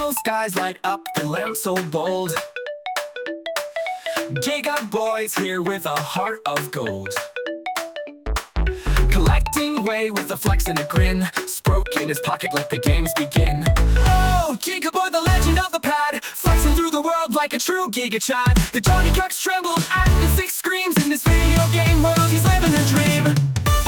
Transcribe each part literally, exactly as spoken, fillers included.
Eternal skies light up and lamps so bold. Giga Boy's here with a heart of gold. Collecting way with a flex and a grin. Sproke in his pocket, let the games begin. Oh, Giga Boy, the legend of the pad, flexing through the world like a true Giga Chad. The Johnny Cucks trembled at the six screams. In this video game world, he's living a dream.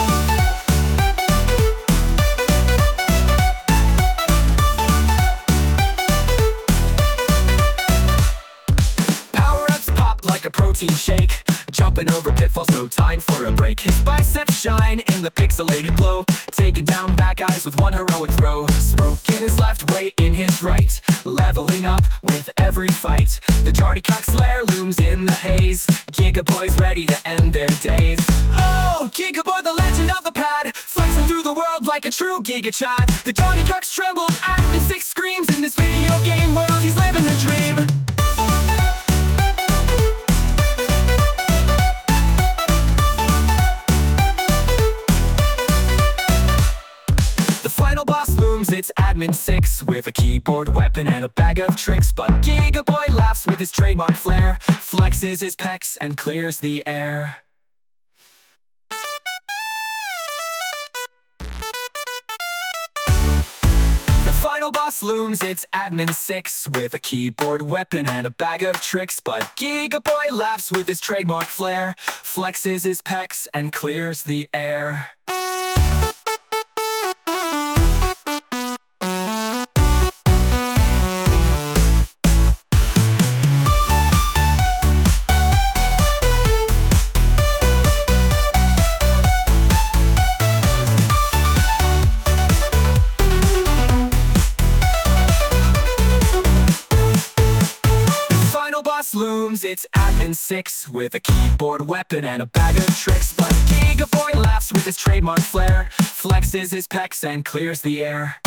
Power-ups pop like a protein shake. Jumping over pitfalls, no time for a break. His biceps shine in the pixelated glow. Taking down bad guys with one heroic throw. Sproke in his left, weight in his right. Leveling up with every fight. The Johnny Cucks lair looms in the haze. Giga Boy's ready to end their days. Oh, Giga Boy, the legend of the pad, flexing through the world like a true Giga Chad. The Johnny Cucks trembled at the six screams. In this video game world, he's living a dream. Final boss looms, it's Admin six, with a keyboard, weapon, and a bag of tricks. But Giga Boy laughs with his trademark flair, flexes his pecs and clears the air. The final boss looms, it's Admin six, with a keyboard, weapon, and a bag of tricks. But Giga Boy laughs with his trademark flair, flexes his pecs and clears the air. Looms, it's Admin six, with a keyboard, weapon, and a bag of tricks. But Giga Boy laughs with his trademark flair, flexes his pecs and clears the air.